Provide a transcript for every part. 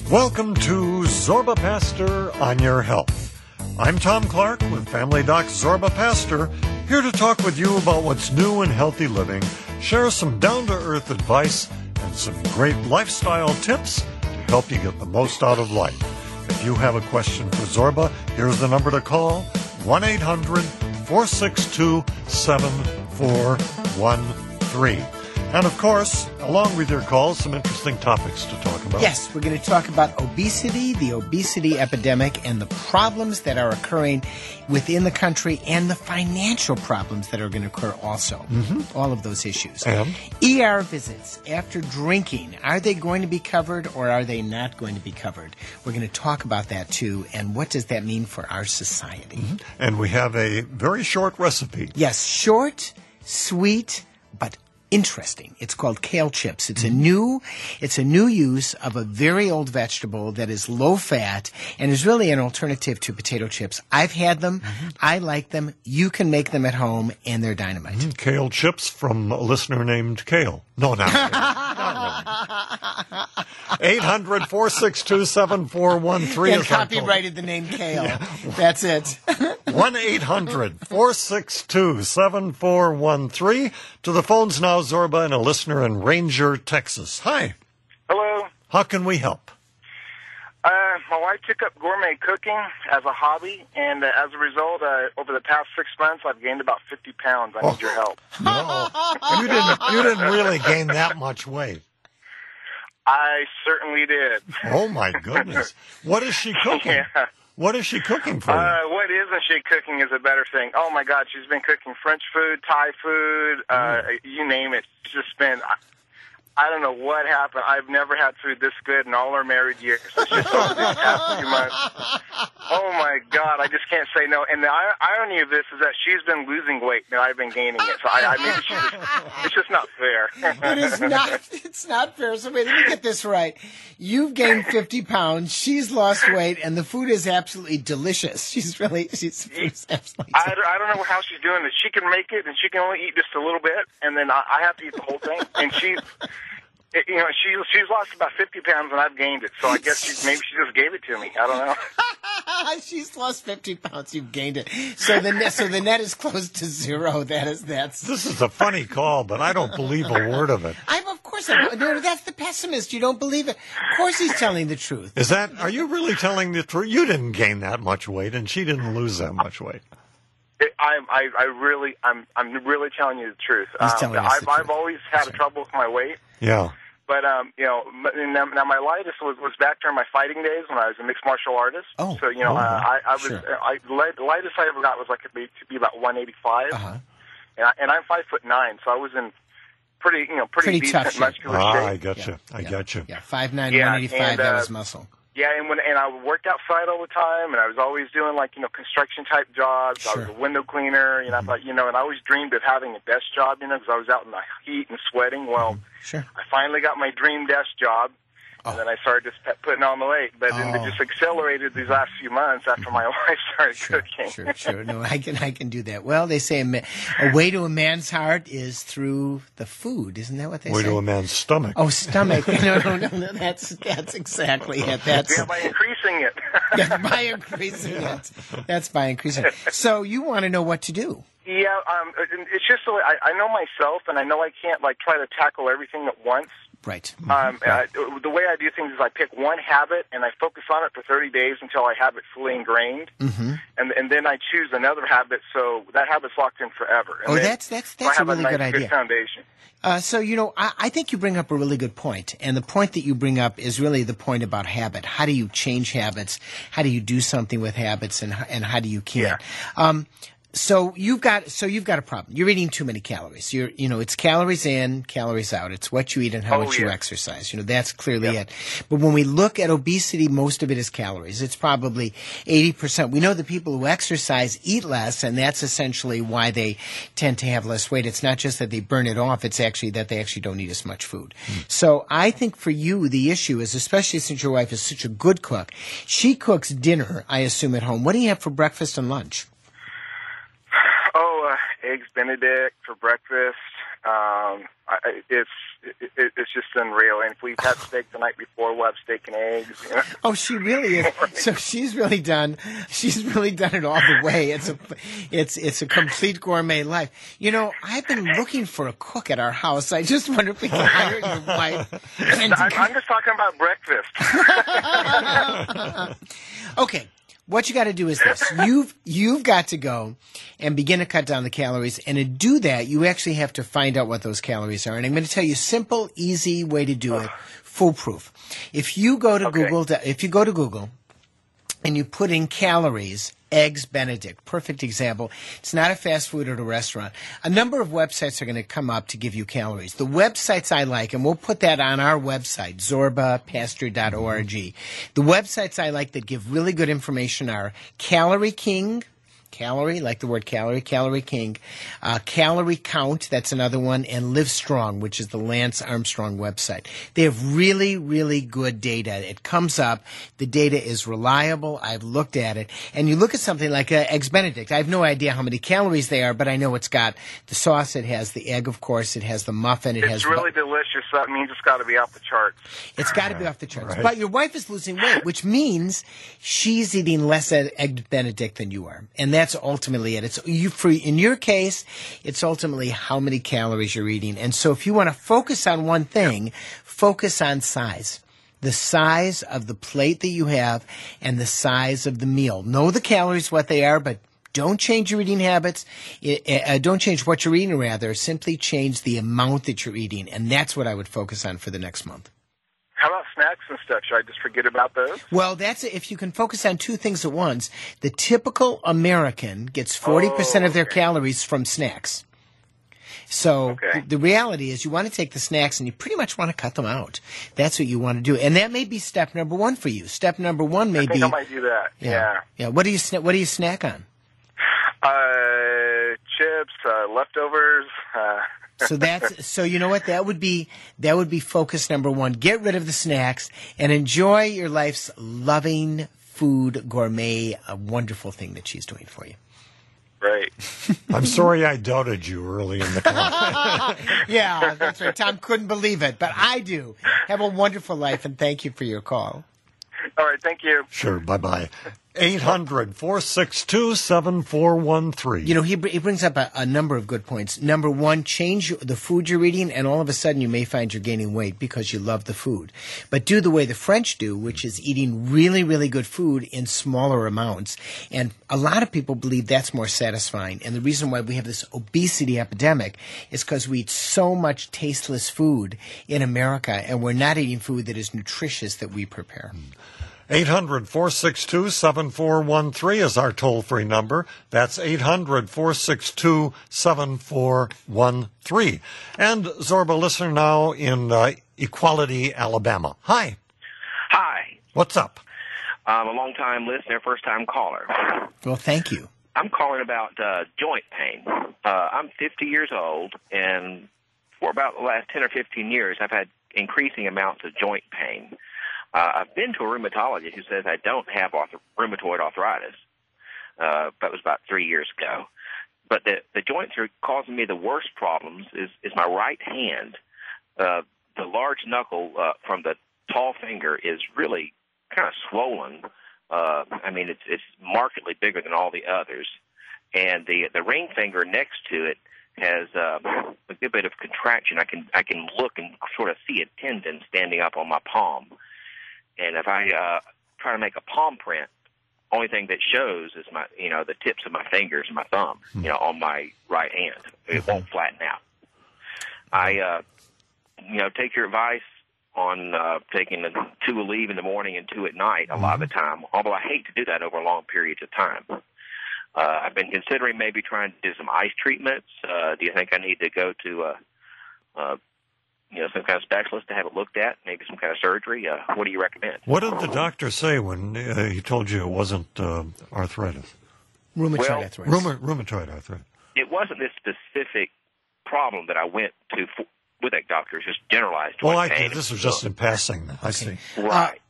Welcome to Zorba Pastor on Your Health. I'm Tom Clark with Family Doc Zorba Pastor, here to talk with you about what's new in healthy living, share some down-to-earth advice, and some great lifestyle tips to help you get the most out of life. If you have a question for Zorba, here's the number to call, 1-800-462-7413. And, of course, along with your calls, some interesting topics to talk about. Yes, we're going to talk about obesity, the obesity epidemic, and the problems that are occurring within the country and the financial problems that are going to occur also. Mm-hmm. All of those issues. And? ER visits after drinking. Are they going to be covered or are they not going to be covered? We're going to talk about that, too, and what does that mean for our society? Mm-hmm. And we have a very short recipe. Yes, short, sweet, but interesting. It's called kale chips. It's a new use of a very old vegetable that is low fat and is really an alternative to potato chips. I've had them. Mm-hmm. I like them. You can make them at home, and they're dynamite. Mm-hmm. Kale chips from a listener named Kale. No, not really. 800-462-7413. And copyrighted the name Kale. Yeah. That's it. 1-800-462-7413. To the phones now, Zorba, and a listener in Ranger, Texas. Hi. Hello. How can we help? My wife took up gourmet cooking as a hobby, and as a result, over the past 6 months, I've gained about 50 pounds. I need your help. No, you didn't really gain that much weight. I certainly did. Oh, my goodness. What is she cooking? Yeah. What is she cooking for you? What isn't she cooking is a better thing. Oh, my God, she's been cooking French food, Thai food, you name it. She's just been... I don't know what happened. I've never had food this good in all our married years. It's just over these past few months. Oh, my God. I just can't say no. And the irony of this is that she's been losing weight and I've been gaining it. So, it's just not fair. It is not. It's not fair. So, wait, let me get this right. You've gained 50 pounds. She's lost weight, and the food is absolutely delicious. She's absolutely delicious. I don't know how she's doing this. She can make it, and she can only eat just a little bit, and then I have to eat the whole thing. And she's lost about 50 pounds, and I've gained it. So I guess maybe she just gave it to me. I don't know. She's lost 50 pounds. You've gained it. So the net is close to zero. This is a funny call, but I don't believe a word of it. Of course, no, that's the pessimist. You don't believe it. Of course, he's telling the truth. Are you really telling the truth? You didn't gain that much weight, and she didn't lose that much weight. I'm really telling you the truth. I've always had trouble with my weight. Yeah. But now my lightest was back during my fighting days when I was a mixed martial artist. Oh. So the lightest I ever got was to be about 185. Uh-huh. And I'm 5'9", so I was in pretty decent tough muscular shape. I gotcha. I gotcha. Yeah, 5'9", 185. That was muscle. Yeah, and I worked outside all the time, and I was always doing construction type jobs. Sure. I was a window cleaner, I thought, and I always dreamed of having a desk job, because I was out in the heat and sweating. Well, sure. I finally got my dream desk job. And then I started just putting on the weight, but then it just accelerated these last few months after my wife started cooking. Sure. No, I can do that. Well, they say a way to a man's heart is through the food. Isn't that what they say? Way to a man's stomach. Oh, stomach. No. That's exactly it. By increasing it. Yeah, by increasing it. That's by increasing it. So you want to know what to do. Yeah, it's just the way I know myself, and I know I can't try to tackle everything at once. Right. The way I do things is I pick one habit and I focus on it for 30 days until I have it fully ingrained, and then I choose another habit so that habit's locked in forever. And that's a really good idea. Good foundation. So I think you bring up a really good point, and the point that you bring up is really the point about habit. How do you change habits? How do you do something with habits, and how do you keep it? So you've got a problem. You're eating too many calories. It's calories in, calories out. It's what you eat and how much you exercise. That's clearly it. But when we look at obesity, most of it is calories. It's probably 80%. We know that people who exercise eat less, and that's essentially why they tend to have less weight. It's not just that they burn it off. It's actually that they actually don't eat as much food. So I think for you, the issue is, especially since your wife is such a good cook, she cooks dinner, I assume, at home. What do you have for breakfast and lunch? eggs Benedict for breakfast. It's just unreal. And if we've had steak the night before, we'll have steak and eggs. You know? Oh, she really is. So she's really done it all the way. It's a complete gourmet life. You know, I've been looking for a cook at our house. I just wonder if we can hire your wife. I'm just talking about breakfast. Okay. What you got to do is this. You've got to go and begin to cut down the calories. And to do that, you actually have to find out what those calories are. And I'm going to tell you a simple, easy way to do it, foolproof. If you go to Google and you put in calories, eggs Benedict, perfect example. It's not a fast food at a restaurant. A number of websites are going to come up to give you calories. The websites I like, and we'll put that on our website, zorbapastor.org. The websites I like that give really good information are Calorie King, Calorie, like the word calorie, Calorie King, Calorie Count, that's another one, and Live Strong, which is the Lance Armstrong website. They have really, really good data. It comes up. The data is reliable. I've looked at it. And you look at something like Eggs Benedict. I have no idea how many calories they are, but I know it's got the sauce. It has the egg, of course. It has the muffin. It's really delicious. That means it's got to be off the charts. It's got to be off the charts. Right. But your wife is losing weight, which means she's eating less Egg Benedict than you are. And that's ultimately it. In your case, it's ultimately how many calories you're eating. And so if you want to focus on one thing, focus on size. The size of the plate that you have and the size of the meal. Know the calories, what they are, but don't change your eating habits. Don't change what you're eating, rather. Simply change the amount that you're eating. And that's what I would focus on for the next month. How about snacks and stuff? Should I just forget about those? Well, that's if you can focus on two things at once. The typical American gets 40% of their calories from snacks. So the reality is you want to take the snacks and you pretty much want to cut them out. That's what you want to do. And that may be step number one for you. Step number one may be... I might do that, yeah. What do you snack on? Chips, leftovers, So you know what? That would be focus number one. Get rid of the snacks and enjoy your life's loving food gourmet, a wonderful thing that she's doing for you. Right. I'm sorry I doubted you early in the call. Yeah, that's right. Tom couldn't believe it, but I do. Have a wonderful life, and thank you for your call. All right, thank you. Sure, bye-bye. 800-462-7413. You know, he brings up a number of good points. Number one, change the food you're eating, and all of a sudden you may find you're gaining weight because you love the food. But do the way the French do, which is eating really, really good food in smaller amounts. And a lot of people believe that's more satisfying. And the reason why we have this obesity epidemic is because we eat so much tasteless food in America, and we're not eating food that is nutritious that we prepare. 800-462-7413 is our toll-free number. That's 800-462-7413. And Zorba, listener now in Equality, Alabama. Hi. Hi. What's up? I'm a long-time listener, first-time caller. Well, thank you. I'm calling about joint pain. I'm 50 years old, and for about the last 10 or 15 years, I've had increasing amounts of joint pain. I've been to a rheumatologist who says I don't have rheumatoid arthritis. That was about 3 years ago. But the joints are causing me the worst problems is my right hand. The large knuckle from the tall finger is really kind of swollen. I mean, it's markedly bigger than all the others. And the ring finger next to it has a good bit of contraction. I can look and sort of see a tendon standing up on my palm. And if I try to make a palm print, only thing that shows is the tips of my fingers and my thumb, on my right hand. It won't flatten out. I, take your advice on taking 2 a leave in the morning and 2 at night a lot of the time, although I hate to do that over long periods of time. I've been considering maybe trying to do some ice treatments. Do you think I need to go to some kind of specialist to have it looked at, maybe some kind of surgery? What do you recommend? What did the doctor say when he told you it wasn't arthritis? Rheumatoid arthritis. Rheumatoid arthritis. It wasn't this specific problem that I went to with that doctor. It's just generalized joint pain. This was just in passing. I see. Right.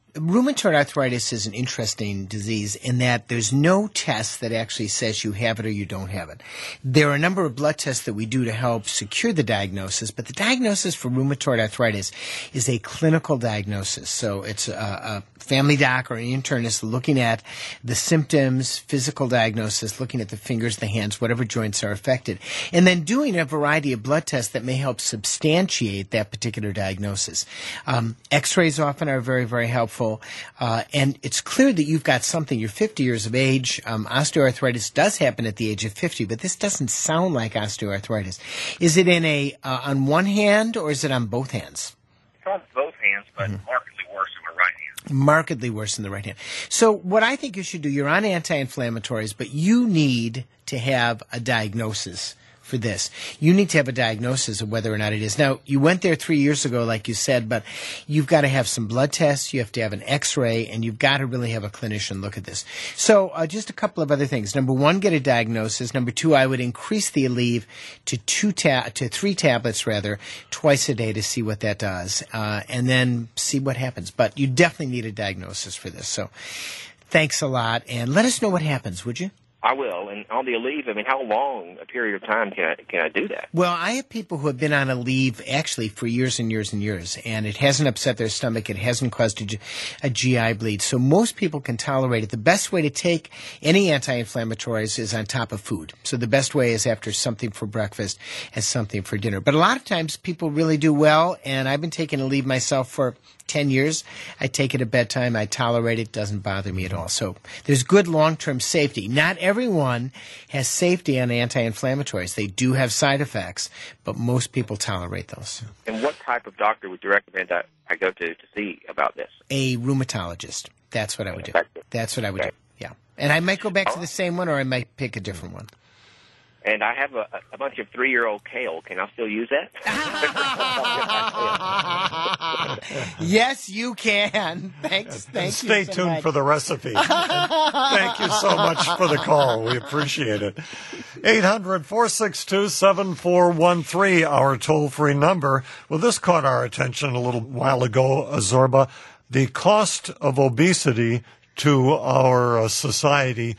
Rheumatoid arthritis is an interesting disease in that there's no test that actually says you have it or you don't have it. There are a number of blood tests that we do to help secure the diagnosis, but the diagnosis for rheumatoid arthritis is a clinical diagnosis. So it's a family doc or an internist looking at the symptoms, physical diagnosis, looking at the fingers, the hands, whatever joints are affected, and then doing a variety of blood tests that may help substantiate that particular diagnosis. X-rays often are very, very helpful. And it's clear that you've got something. You're 50 years of age. Osteoarthritis does happen at the age of 50, but this doesn't sound like osteoarthritis. Is it in on one hand or is it on both hands? It's on both hands, but markedly worse in the right hand. Markedly worse in the right hand. So what I think you should do, you're on anti-inflammatories, but you need to have a diagnosis for this. You need to have a diagnosis of whether or not it is. Now, you went there 3 years ago, like you said, but you've got to have some blood tests, you have to have an X-ray, and you've got to really have a clinician look at this. So just a couple of other things. Number one, get a diagnosis. Number two, I would increase the Aleve to 3 tablets, twice a day to see what that does, and then see what happens. But you definitely need a diagnosis for this. So thanks a lot, and let us know what happens, would you? I will. And on the Aleve, I mean, how long a period of time can I do that? Well, I have people who have been on Aleve actually for years and years and years, and it hasn't upset their stomach. It hasn't caused a GI bleed. So most people can tolerate it. The best way to take any anti-inflammatories is on top of food. So the best way is after something for breakfast and something for dinner. But a lot of times people really do well, and I've been taking Aleve myself for 10 years. I take it at bedtime. I tolerate it. It doesn't bother me at all. So there's good long-term safety. Not everyone has safety on anti-inflammatories. They do have side effects, but most people tolerate those. And what type of doctor would you recommend I go to see about this? A rheumatologist. That's what I would do. That's what I would do. Yeah. And I might go back to the same one, or I might pick a different one. And I have a bunch of 3-year-old kale. Can I still use that? Yes, you can. Thanks. Thank Stay you so tuned much for the recipe. Thank you so much for the call. We appreciate it. 800-462-7413, our toll-free number. Well, this caught our attention a little while ago, Zorba. The cost of obesity to our society,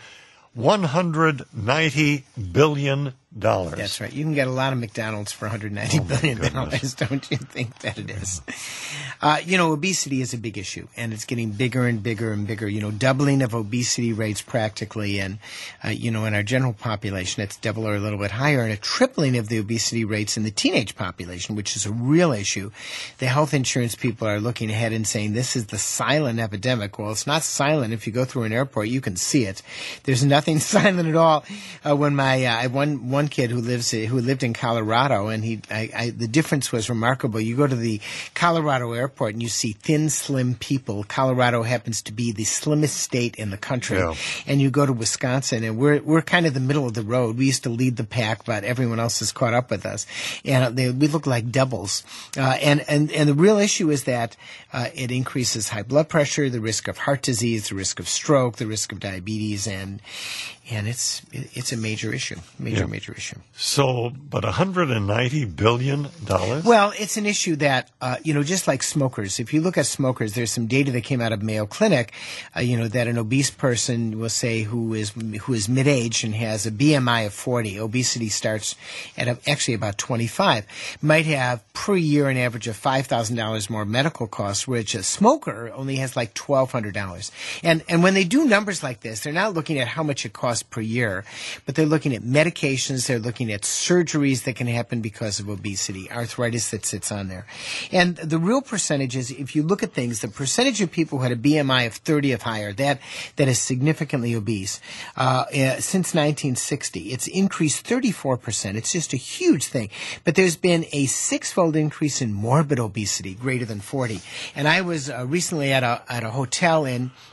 $190 billion. That's right. You can get a lot of McDonald's for $190 billion. Don't you think that it is? Obesity is a big issue, and it's getting bigger and bigger and bigger. Doubling of obesity rates practically, and, in our general population, it's double or a little bit higher, and a tripling of the obesity rates in the teenage population, which is a real issue. The health insurance people are looking ahead and saying this is the silent epidemic. Well, it's not silent. If you go through an airport, you can see it. There's nothing silent at all. When one kid who lived in Colorado, and the difference was remarkable. You go to the Colorado airport and you see thin, slim people. Colorado happens to be the slimmest state in the country. Yeah. And you go to Wisconsin, and we're kind of the middle of the road. We used to lead the pack, but everyone else has caught up with us, and we look like doubles. And the real issue is that it increases high blood pressure, the risk of heart disease, the risk of stroke, the risk of diabetes, and it's a major issue. Major issue. So, but $190 billion? Well, it's an issue that, just like smokers, if you look at smokers, there's some data that came out of Mayo Clinic, that an obese person, will say, who is mid-age and has a BMI of 40, obesity starts at actually about 25, might have per year an average of $5,000 more medical costs, which a smoker only has like $1,200. And when they do numbers like this, they're not looking at how much it costs per year, but they're looking at medications, they're looking at surgeries that can happen because of obesity, arthritis that sits on there. And the real percentage is, if you look at things, the percentage of people who had a BMI of 30 or higher, that is significantly obese, since 1960, it's increased 34%. It's just a huge thing. But there's been a 6-fold increase in morbid obesity, greater than 40. And I was recently at a hotel in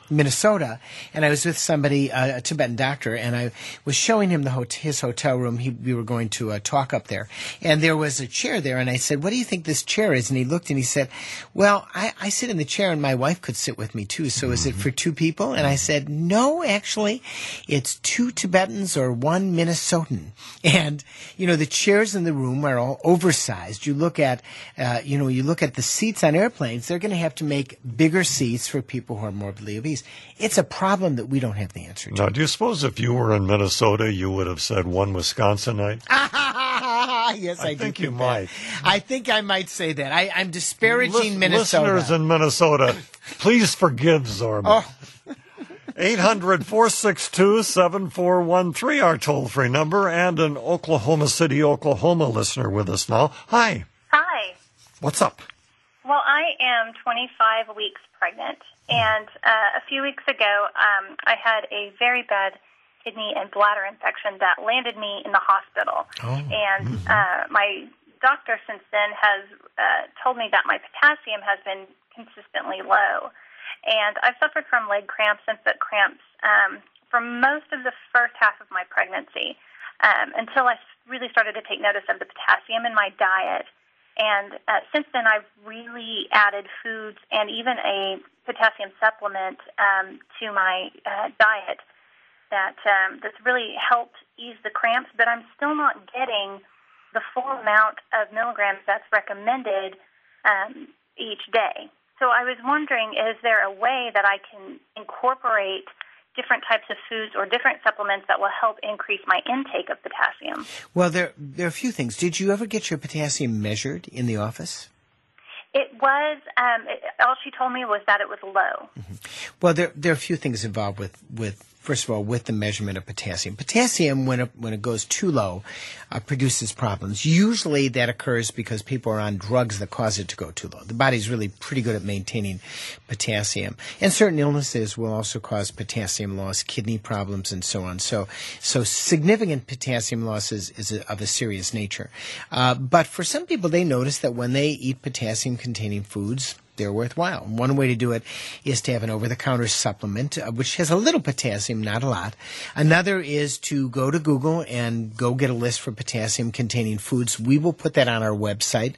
Minnesota, and I was with somebody, a Tibetan doctor, and I was showing him his hotel room. We were going to talk up there, and there was a chair there, and I said, "What do you think this chair is?" And he looked and he said, "Well, I sit in the chair, and my wife could sit with me too. So is it for two people?" And I said, "No, actually, it's two Tibetans or one Minnesotan." And the chairs in the room are all oversized. You look at the seats on airplanes; they're going to have to make bigger seats for people who are morbidly obese. It's a problem that we don't have the answer to. Now, do you suppose if you were in Minnesota, you would have said one Wisconsinite? Yes, I think you might. I think I might say that. I'm disparaging Minnesota. Listeners in Minnesota, please forgive Zorba. 800-462-7413, our toll-free number, and an Oklahoma City, Oklahoma listener with us now. Hi. Hi. What's up? Well, I am 25 weeks pregnant, and a few weeks ago, I had a very bad kidney and bladder infection that landed me in the hospital. And my doctor since then has told me that my potassium has been consistently low. And I've suffered from leg cramps and foot cramps for most of the first half of my pregnancy until I really started to take notice of the potassium in my diet. And since then, I've really added foods and even a potassium supplement to my diet that's really helped ease the cramps, but I'm still not getting the full amount of milligrams that's recommended each day. So I was wondering, is there a way that I can incorporate different types of foods or different supplements that will help increase my intake of potassium? Well, there are a few things. Did you ever get your potassium measured in the office? It was, all she told me was that it was low. Mm-hmm. Well, there are a few things involved with first of all, with the measurement of potassium. Potassium, when it goes too low, produces problems. Usually that occurs because people are on drugs that cause it to go too low. The body's really pretty good at maintaining potassium. And certain illnesses will also cause potassium loss, kidney problems, and so on. So significant potassium loss is of a serious nature. But for some people, they notice that when they eat potassium-containing foods, they're worthwhile. One way to do it is to have an over-the-counter supplement, which has a little potassium, not a lot. Another is to go to Google and go get a list for potassium-containing foods. We will put that on our website,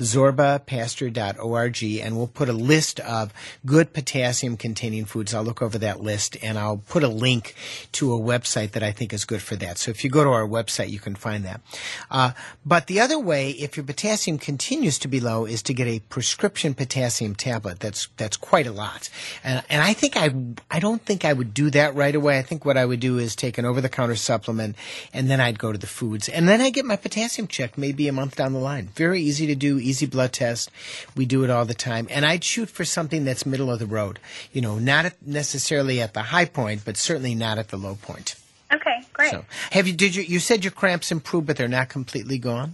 zorbapastor.org, and we'll put a list of good potassium-containing foods. I'll look over that list, and I'll put a link to a website that I think is good for that. So if you go to our website, you can find that. But the other way, if your potassium continues to be low, is to get a prescription potassium tablet. That's quite a lot. And I think I don't think I would do that right away. I think what I would do is take an over-the-counter supplement, and then I'd go to the foods. And then I get my potassium checked maybe a month down the line. Very easy to do, easy blood test. We do it all the time. And I'd shoot for something that's middle of the road. Not necessarily at the high point, but certainly not at the low point. Okay, great. So, you said your cramps improved, but they're not completely gone?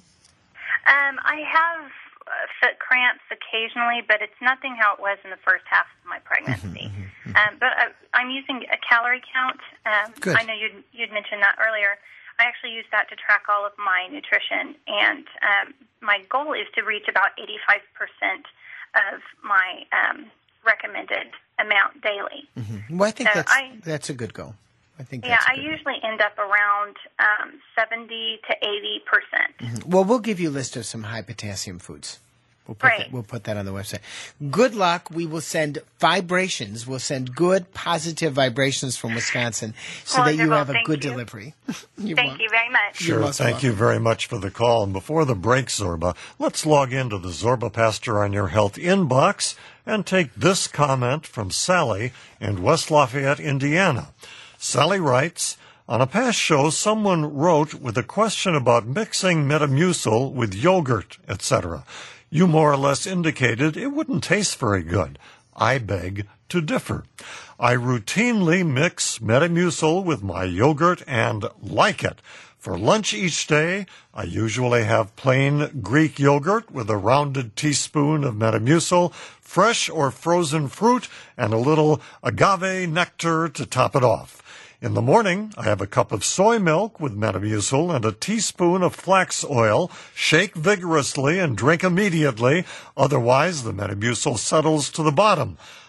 I have foot cramps occasionally, but it's nothing how it was in the first half of my pregnancy. But I'm using a calorie count. Good. I know you'd mentioned that earlier. I actually use that to track all of my nutrition, and my goal is to reach about 85% of my recommended amount daily. Well, I think that's a good goal. I think I usually end up around 70 to 80%. Well, we'll give you a list of some high potassium foods. We'll put that on the website. Good luck. We will send vibrations. We'll send good, positive vibrations from Wisconsin so that you have a good delivery. Thank you very much. Sure. Thank you very much for the call. And before the break, Zorba, let's log into the Zorba Pastor on Your Health inbox and take this comment from Sally in West Lafayette, Indiana. Sally writes, on a past show, someone wrote with a question about mixing Metamucil with yogurt, etc. You more or less indicated it wouldn't taste very good. I beg to differ. I routinely mix Metamucil with my yogurt and like it. For lunch each day, I usually have plain Greek yogurt with a rounded teaspoon of Metamucil, fresh or frozen fruit, and a little agave nectar to top it off. In the morning, I have a cup of soy milk with Metamucil and a teaspoon of flax oil. Shake vigorously and drink immediately. Otherwise, the Metamucil settles to the bottom.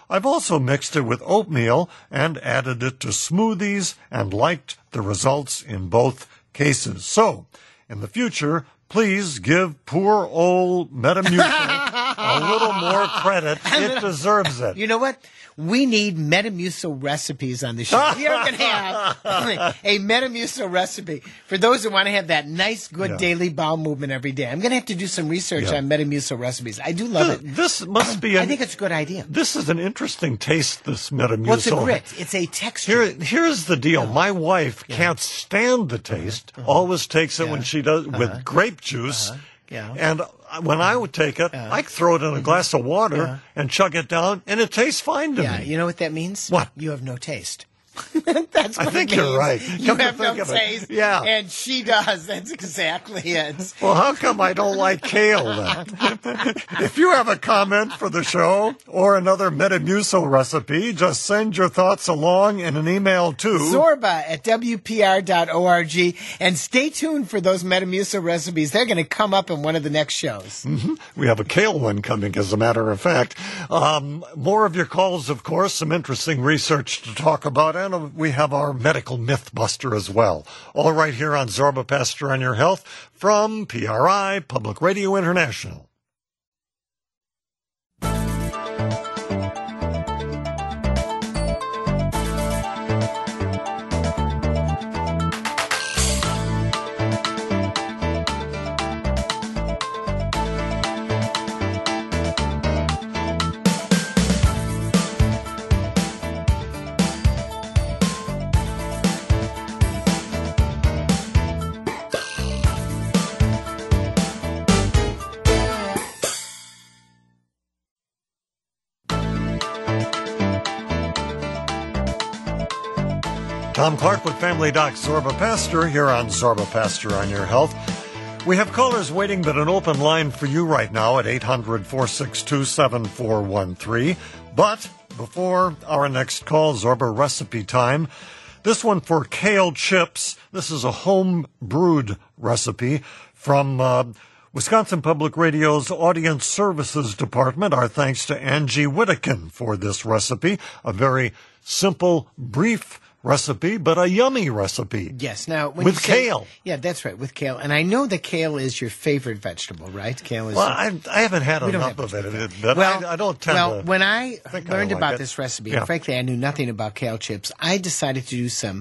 I've also mixed it with oatmeal and added it to smoothies and liked the results in both cases. So, in the future, please give poor old Metamucil a little more credit. It deserves it. You know what? We need Metamucil recipes on the show. We are going to have a Metamucil recipe for those who want to have that nice, good daily bowel movement every day. I'm going to have to do some research on Metamucil recipes. I do love it. This must be I think it's a good idea. This is an interesting taste, this Metamucil. Well, it's a grit. It's a texture. Here's the deal. My wife can't stand the taste. Always takes it when she does with grape juice. And when I would take it, I throw it in a glass of water and chug it down, and it tastes fine to me. Yeah, you know what that means? What? You have no taste. That's what I think it means. you're right. You have no taste. Yeah. And she does. That's exactly it. Well, how come I don't like kale then? If you have a comment for the show or another Metamucil recipe, just send your thoughts along in an email to Zorba@WPR.org, and stay tuned for those Metamucil recipes. They're going to come up in one of the next shows. Mm-hmm. We have a kale one coming, as a matter of fact. More of your calls, of course, some interesting research to talk about, and we have our medical myth buster as well. All right here on Zorba Pastor on Your Health from PRI, Public Radio International. Tom Clark with Family Doc Zorba Pastor here on Zorba Pastor on Your Health. We have callers waiting, but an open line for you right now at 800-462-7413. But before our next call, Zorba recipe time. This one for kale chips. This is a home-brewed recipe from Wisconsin Public Radio's Audience Services Department. Our thanks to Angie Whittakin for this recipe. A very simple, brief recipe, but a yummy recipe. Yes. Now, when with you say, kale. Yeah, that's right, with kale. And I know that kale is your favorite vegetable, right? Kale is. Well, I haven't had enough of it, but I don't tend to. Well, when I learned about it. This recipe, and frankly, I knew nothing about kale chips. I decided to do some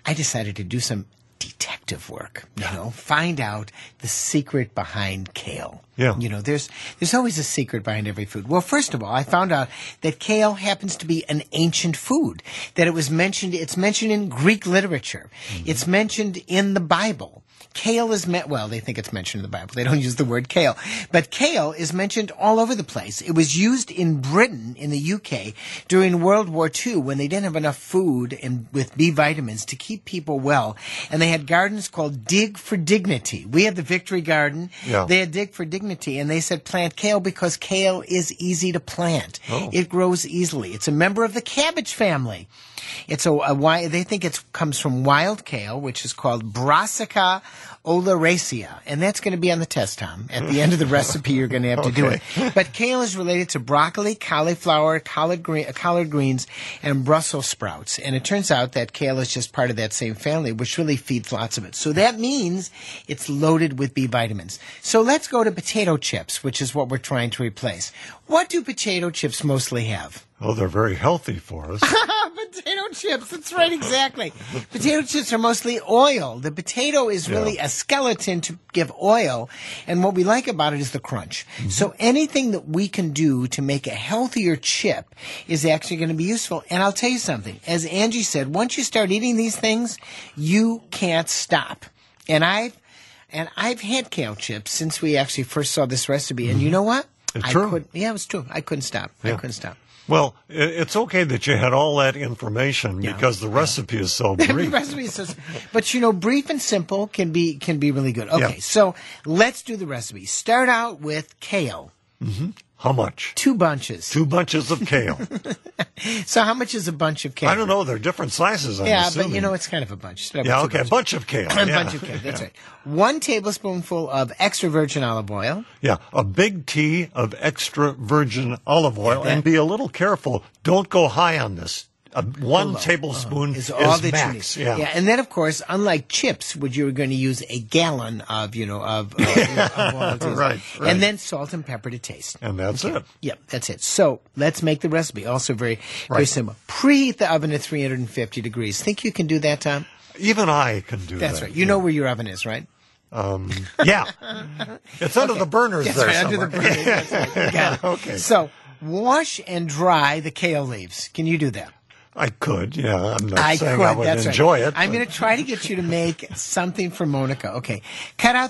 detective work. Find out the secret behind kale. Yeah. There's always a secret behind every food. Well, first of all, I found out that kale happens to be an ancient food, that it's mentioned in Greek literature. Mm-hmm. It's mentioned in the Bible. Kale is they think it's mentioned in the Bible. They don't use the word kale. But kale is mentioned all over the place. It was used in Britain, in the UK, during World War II when they didn't have enough food with B vitamins to keep people well. And they had gardens called Dig for Dignity. We had the Victory Garden. Yeah. They had Dig for Dignity. And they said plant kale because kale is easy to plant. Oh. It grows easily. It's a member of the cabbage family. It's they think it comes from wild kale, which is called Brassica oleracea, and that's going to be on the test, Tom. At the end of the recipe, you're going to have to do it. But kale is related to broccoli, cauliflower, collard greens, and Brussels sprouts. And it turns out that kale is just part of that same family, which really feeds lots of it. So that means it's loaded with B vitamins. So let's go to potato chips, which is what we're trying to replace. What do potato chips mostly have? Oh, they're very healthy for us. Potato chips, that's right, exactly. Potato chips are mostly oil. The potato is really a skeleton to give oil, and what we like about it is the crunch. Mm-hmm. So anything that we can do to make a healthier chip is actually going to be useful. And I'll tell you something. As Angie said, once you start eating these things, you can't stop. And I've had kale chips since we actually first saw this recipe, and you know what? It's true. It was true. I couldn't stop. Yeah. I couldn't stop. Well, it's okay that you had all that information because the recipe is so brief. The recipe is so, but brief and simple can be really good. Okay, so let's do the recipe. Start out with kale. How much? 2 bunches. 2 bunches of kale. So how much is a bunch of kale? I don't know. They're different sizes, I'm assuming. But you know, it's kind of a bunch. So Yeah, okay. A bunch of kale. A bunch of kale, that's right. 1 tablespoonful of extra virgin olive oil. Yeah, a big tea of extra virgin olive oil. And be a little careful. Don't go high on this. 1 tablespoon is all that max. you need. Yeah, and then of course, unlike chips, which you were going to use a gallon of oil. Right. And then salt and pepper to taste. And that's it. Yep, that's it. So let's make the recipe. Also very simple. Preheat the oven at 350 degrees. Think you can do that, Tom? Even I can do that. That's right. You know where your oven is, right? Yeah. It's under the burners That's there right, somewhere. under the burners. That's right. You got it. Okay. So wash and dry the kale leaves. Can you do that? I could, yeah. I'm not saying I would enjoy it. I'm going to try to get you to make something for Monica. Okay, cut out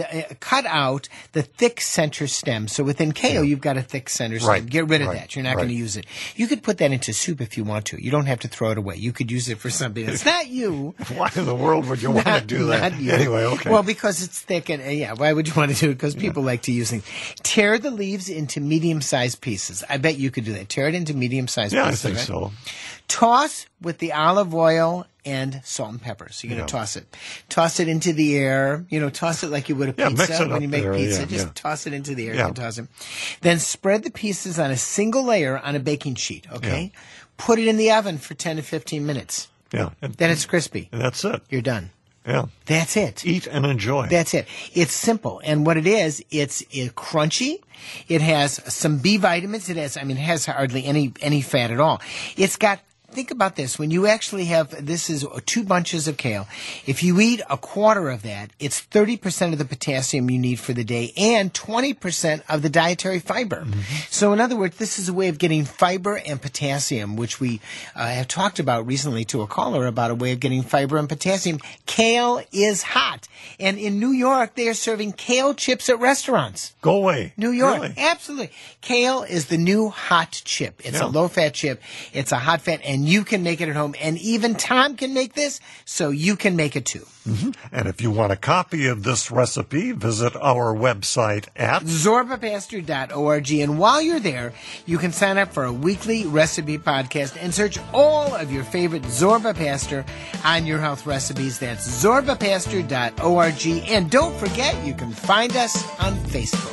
the thick center stem. So within kale, you've got a thick center stem. Right. Get rid of that. You're not going to use it. You could put that into soup if you want to. You don't have to throw it away. You could use it for something. It's not you. Why in the world would you want to do that? Not you. Anyway, okay. Well, because it's thick, and why would you want to do it? Because people like to use things. Tear the leaves into medium-sized pieces. I bet you could do that. Tear it into medium-sized pieces. Yeah, I think so. Toss with the olive oil and salt and pepper. So you're going to toss it. Toss it into the air. Toss it like you would a pizza mix it when you make there, pizza. Just toss it into the air and toss it. Then spread the pieces on a single layer on a baking sheet, okay? Yeah. Put it in the oven for 10 to 15 minutes. Yeah. Then it's crispy. And that's it. You're done. Yeah. That's it. Eat and enjoy. That's it. It's simple. And what it is, it's crunchy. It has some B vitamins. It has hardly any fat at all. Think about this. When you actually this is 2 bunches of kale. If you eat a quarter of that, it's 30% of the potassium you need for the day and 20% of the dietary fiber. So in other words, this is a way of getting fiber and potassium, which we have talked about recently to a caller about a way of getting fiber and potassium. Kale is hot. And in New York, they are serving kale chips at restaurants. Go away. New York. Really? Absolutely. Kale is the new hot chip. It's a low-fat chip. It's a hot fat, and you can make it at home. And even Tom can make this, so you can make it too. And if you want a copy of this recipe, visit our website at ZorbaPastor.org. And while you're there, you can sign up for a weekly recipe podcast and search all of your favorite Zorba Pastor on your health recipes. That's ZorbaPastor.org. And don't forget, you can find us on Facebook.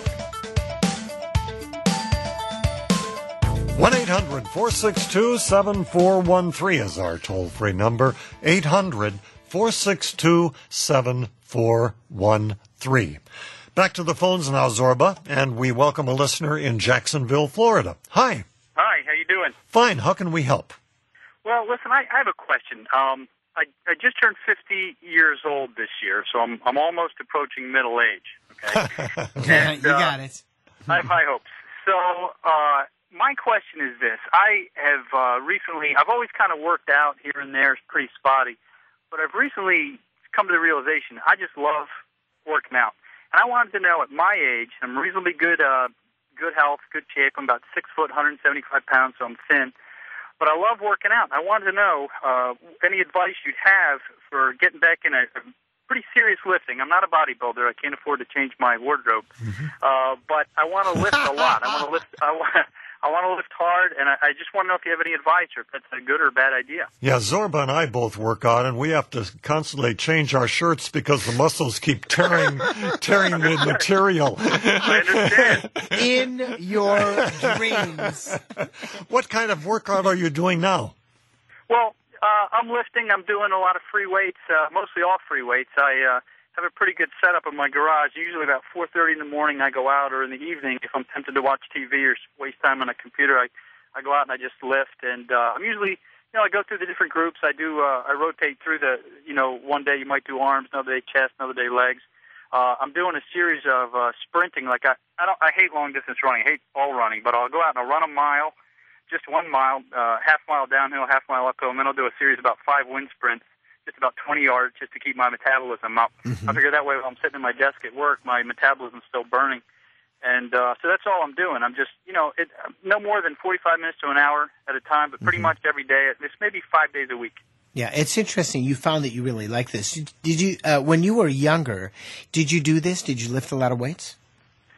1-800-462-7413 is our toll-free number. 800-462-7413. Back to the phones now, Zorba, and we welcome a listener in Jacksonville, Florida. Hi. Hi, how you doing? Fine. How can we help? Well, listen, I have a question. I just turned 50 years old this year, so I'm almost approaching middle age. Okay, and, you got it. I have high hopes. So, my question is this. I have recently, I've always kind of worked out here and there. It's pretty spotty. But I've recently come to the realization I just love working out. And I wanted to know at my age, I'm reasonably good health, good shape. I'm about 6 foot, 175 pounds, so I'm thin. But I love working out. I wanted to know any advice you'd have for getting back in a pretty serious lifting. I'm not a bodybuilder. I can't afford to change my wardrobe. But I want to lift a lot. I want to lift hard, and I just want to know if you have any advice or if that's a good or bad idea. Yeah, Zorba and I both work out, and we have to constantly change our shirts because the muscles keep tearing the material. I understand. In your dreams. What kind of workout are you doing now? Well, I'm lifting. I'm doing a lot of free weights, mostly all free weights. I have a pretty good setup in my garage. Usually about 4:30 in the morning I go out, or in the evening if I'm tempted to watch TV or waste time on a computer, I go out and I just lift. And I'm usually, I go through the different groups. I rotate through the, one day you might do arms, another day chest, another day legs. I'm doing a series of sprinting. Like I hate long distance running. I hate all running, but I'll go out and I'll run a mile, just 1 mile, half mile downhill, half mile uphill, and then I'll do a series of about 5 wind sprints, just about 20 yards, just to keep my metabolism up. I figure that way, while I'm sitting at my desk at work, my metabolism's still burning. And so that's all I'm doing. I'm just, no more than 45 minutes to an hour at a time, but pretty much every day. It's maybe 5 days a week. Yeah, it's interesting. You found that you really like this. Did you, when you were younger, did you do this? Did you lift a lot of weights?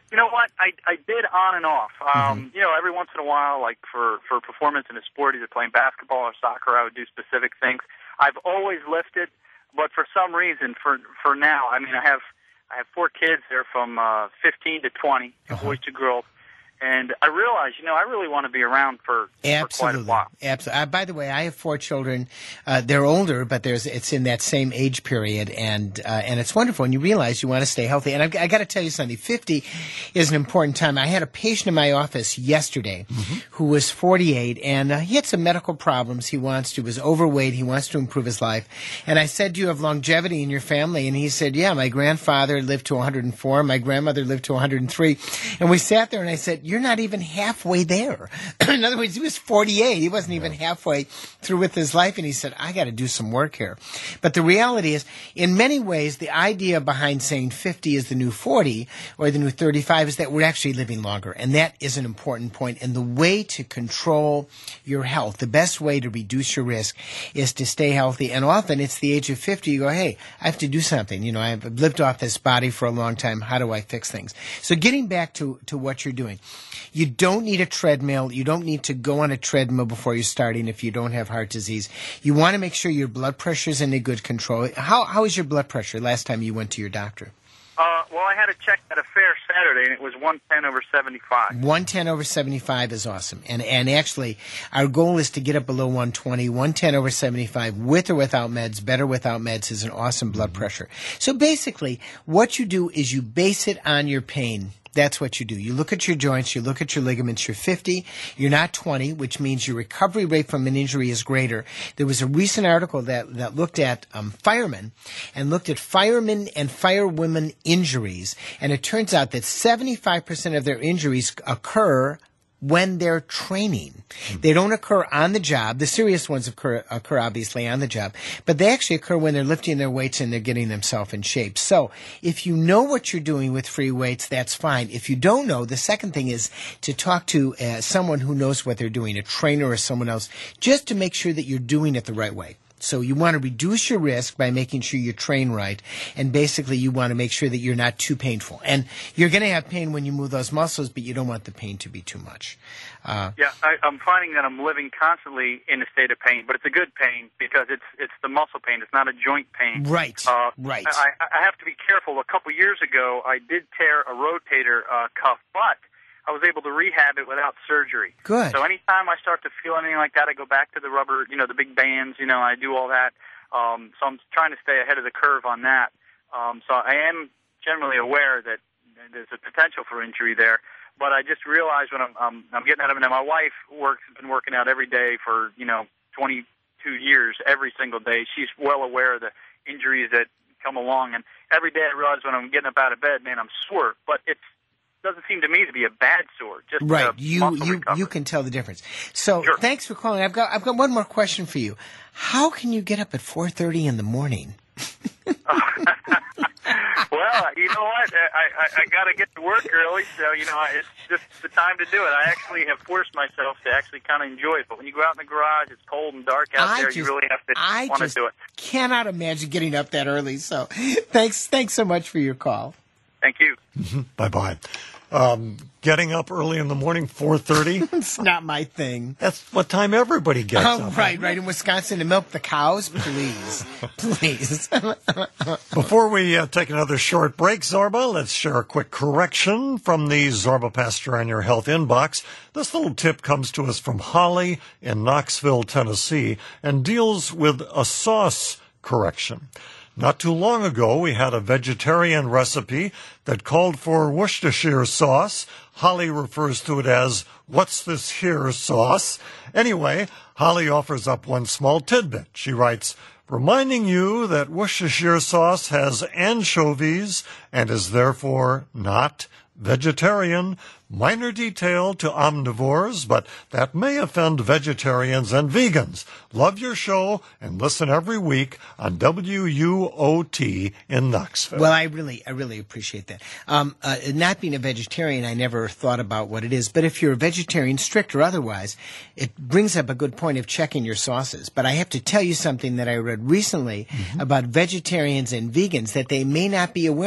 You know what? I did on and off. You know, every once in a while, like for performance in a sport, either playing basketball or soccer, I would do specific things. I've always lifted, but for some reason, for now, I mean, I have 4 kids. They're from 15 to 20, boys to girls. And I realize, you know, I really want to be around for quite a while. Absolutely. By the way, I have 4 children. They're older, but it's in that same age period, and it's wonderful. And you realize you want to stay healthy. And I got to tell you something. 50 is an important time. I had a patient in my office yesterday who was 48, and he had some medical problems. He was overweight. He wants to improve his life. And I said, "Do you have longevity in your family?" And he said, "Yeah, my grandfather lived to 104. My grandmother lived to 103. And we sat there, and I said, "You're not even halfway there." In other words, he was 48. He wasn't even halfway through with his life. And he said, "I got to do some work here." But the reality is, in many ways, the idea behind saying 50 is the new 40 or the new 35 is that we're actually living longer. And that is an important point. And the way to control your health, the best way to reduce your risk is to stay healthy. And often it's the age of 50. You go, "Hey, I have to do something. You know, I've lived off this body for a long time. How do I fix things?" So getting back to what you're doing. You don't need a treadmill. You don't need to go on a treadmill before you're starting if you don't have heart disease. You want to make sure your blood pressure is in a good control. How is your blood pressure last time you went to your doctor? Well, I had a check at a fair Saturday, and it was 110/75. 110/75 is awesome. And actually, our goal is to get up below 120. 110/75 with or without meds, better without meds, is an awesome blood pressure. So basically, what you do is you base it on your pain. That's what you do. You look at your joints, you look at your ligaments. You're 50, you're not 20, which means your recovery rate from an injury is greater. There was a recent article that looked at firemen and looked at firemen and firewomen injuries, and it turns out that 75% of their injuries occur when they're training. They don't occur on the job. The serious ones occur obviously on the job, but they actually occur when they're lifting their weights and they're getting themselves in shape. So if you know what you're doing with free weights, that's fine. If you don't know, the second thing is to talk to someone who knows what they're doing, a trainer or someone else, just to make sure that you're doing it the right way. So you want to reduce your risk by making sure you train right, and basically you want to make sure that you're not too painful. And you're going to have pain when you move those muscles, but you don't want the pain to be too much. I'm finding that I'm living constantly in a state of pain, but it's a good pain because it's the muscle pain. It's not a joint pain. Right, right. I have to be careful. A couple years ago, I did tear a rotator cuff, but I was able to rehab it without surgery. Good. So anytime I start to feel anything like that, I go back to the rubber, you know, the big bands, you know, I do all that. So I'm trying to stay ahead of the curve on that. So I am generally aware that there's a potential for injury there. But I just realized when I'm getting out of it. Now, my wife has been working out every day for, 22 years, every single day. She's well aware of the injuries that come along. And every day I realize when I'm getting up out of bed, man, I'm sore. But it doesn't seem to me to be a bad sore. Just right. You can tell the difference. So Sure. Thanks for calling. I've got one more question for you. How can you get up at 4:30 in the morning? Well, you know what? I got to get to work early, so, it's just the time to do it. I actually have forced myself to actually kind of enjoy it. But when you go out in the garage, it's cold and dark out there, you really have to want to do it. I cannot imagine getting up that early. So thanks so much for your call. Thank you. Bye-bye. Getting up early in the morning, 4:30. It's not my thing. That's what time everybody gets up. Right. In Wisconsin to milk the cows, please. Please. Before we take another short break, Zorba, let's share a quick correction from the Zorba Pastor on Your Health inbox. This little tip comes to us from Holly in Knoxville, Tennessee, and deals with a sauce correction. Not too long ago, we had a vegetarian recipe that called for Worcestershire sauce. Holly refers to it as, "What's this here sauce?" Anyway, Holly offers up one small tidbit. She writes, "Reminding you that Worcestershire sauce has anchovies and is therefore not vegetarian. Minor detail to omnivores, but that may offend vegetarians and vegans. Love your show and listen every week on WUOT in Knoxville." Well, I really appreciate that. Not being a vegetarian, I never thought about what it is. But if you're a vegetarian, strict or otherwise, it brings up a good point of checking your sauces. But I have to tell you something that I read recently about vegetarians and vegans that they may not be aware of.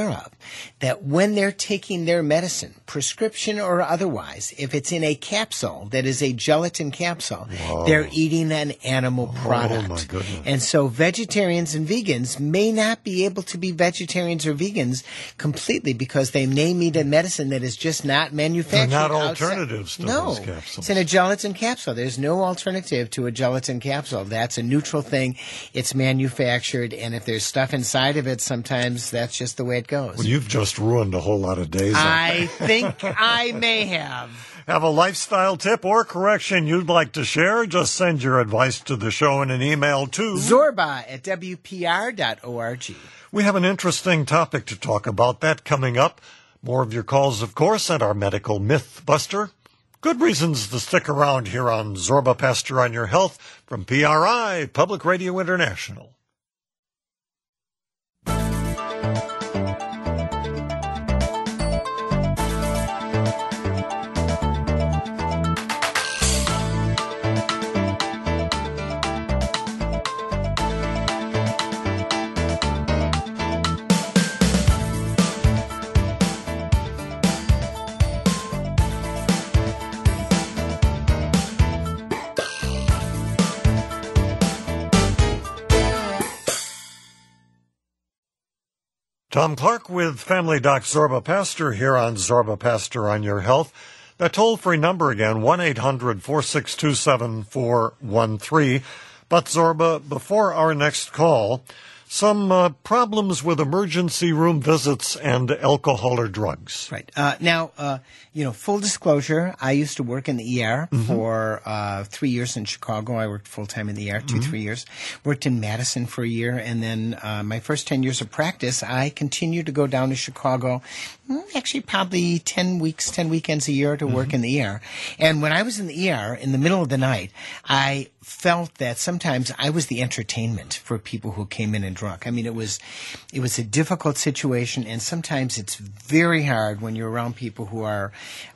that when they're taking their medicine, prescription or otherwise, if it's in a capsule that is a gelatin capsule, they're eating an animal product. Oh, my goodness. And so vegetarians and vegans may not be able to be vegetarians or vegans completely because they may eat a medicine that is just not manufactured. They're not outside. alternatives to No, those capsules. it's in a gelatin capsule. There's no alternative to a gelatin capsule. That's a neutral thing. It's manufactured, and if there's stuff inside of it, sometimes that's just the way it goes. Well, you've just ruined a whole lot of days. I think I may have. Have a lifestyle tip or correction you'd like to share? Just send your advice to the show in an email to zorba@wpr.org. We have an interesting topic to talk about. That coming up. More of your calls, of course, and our medical myth buster. Good reasons to stick around here on Zorba Pastor on Your Health from PRI, Public Radio International. Tom Clark with Family Doc Zorba Pastor here on Zorba Pastor on Your Health. That toll-free number again, 1-800-462-7413. But Zorba, before our next call, some problems with emergency room visits and alcohol or drugs. Right. Now, full disclosure, I used to work in the ER for 3 years in Chicago. I worked full-time in the ER, 3 years. Worked in Madison for a year, and then my first 10 years of practice, I continued to go down to Chicago, actually probably 10 weekends a year to work in the ER. And when I was in the ER, in the middle of the night, I felt that sometimes I was the entertainment for people who came in and drunk. I mean, it was a difficult situation, and sometimes it's very hard when you're around people who are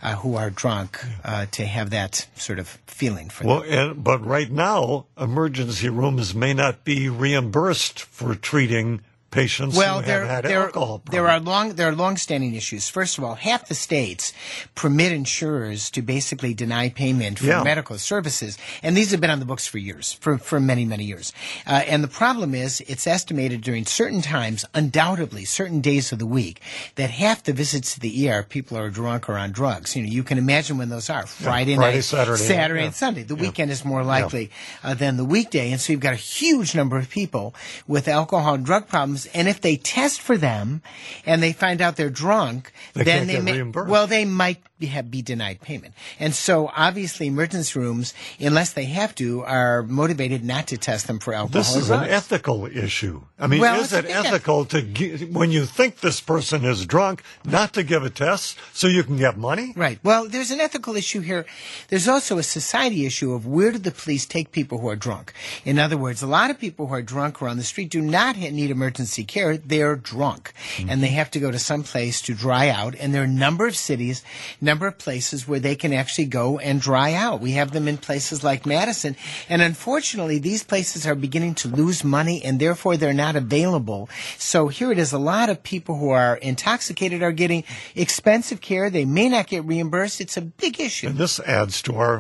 drunk to have that sort of feeling for them. But right now, emergency rooms may not be reimbursed for treating patients who have had alcohol problems. There are long-standing issues. First of all, half the states permit insurers to basically deny payment for medical services, and these have been on the books for years, for many, many years. And the problem is, it's estimated during certain times, undoubtedly, certain days of the week, that half the visits to the ER, people are drunk or on drugs. You can imagine when those are. Friday night, Saturday and Sunday. The weekend is more likely than the weekday, and so you've got a huge number of people with alcohol and drug problems. And if they test for them and they find out they're drunk, then they might be denied payment. And so obviously emergency rooms, unless they have to, are motivated not to test them for alcohol. This is an ethical issue. I mean, is it ethical when you think this person is drunk, not to give a test so you can get money? Right. Well, there's an ethical issue here. There's also a society issue of where do the police take people who are drunk? In other words, a lot of people who are drunk or on the street do not need emergency care. They're drunk. And they have to go to some place to dry out. And there are a number of cities, number of places where they can actually go and dry out. We have them in places like Madison. And unfortunately, these places are beginning to lose money, and therefore they're not available. So here it is. A lot of people who are intoxicated are getting expensive care. They may not get reimbursed. It's a big issue. And this adds to our